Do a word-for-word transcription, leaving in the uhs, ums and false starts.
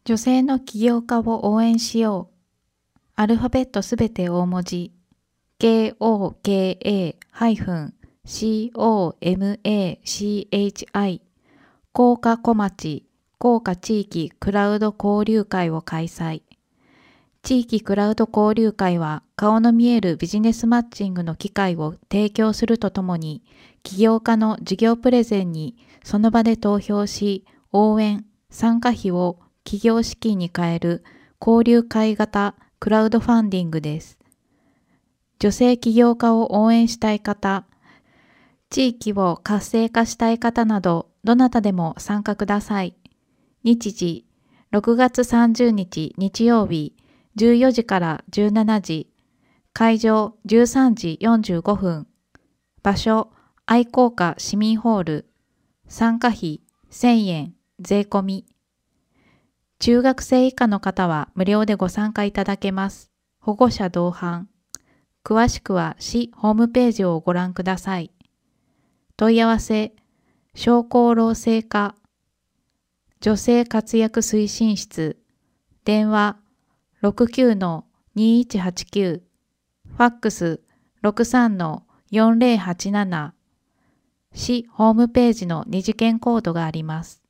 女性の起業家を応援しよう。アルファベットすべて大文字。ケーオーケーエーシーオーエムエーシーエイチアイ 甲賀小町甲賀地域クラウド交流会を開催。地域クラウド交流会は顔の見えるビジネスマッチングの機会を提供するとともに、起業家の事業プレゼンにその場で投票し、応援、参加費を起業資金に変える交流会型クラウドファンディングです。女性起業家を応援したい方、地域を活性化したい方など、どなたでも参加ください。日時、ろくがつさんじゅうにち日曜日、じゅうよじからじゅうしちじ、会場じゅうさんじよんじゅうごふん、場所、愛好家市民ホール、参加費せんえん、税込み。中学生以下の方は無料でご参加いただけます。保護者同伴。詳しくは市ホームページをご覧ください。問い合わせ、商工労政課、女性活躍推進室、電話 ろくきゅうのにいちはちきゅう、ファックス ろくさんのよんぜろはちなな、市ホームページの二次元コードがあります。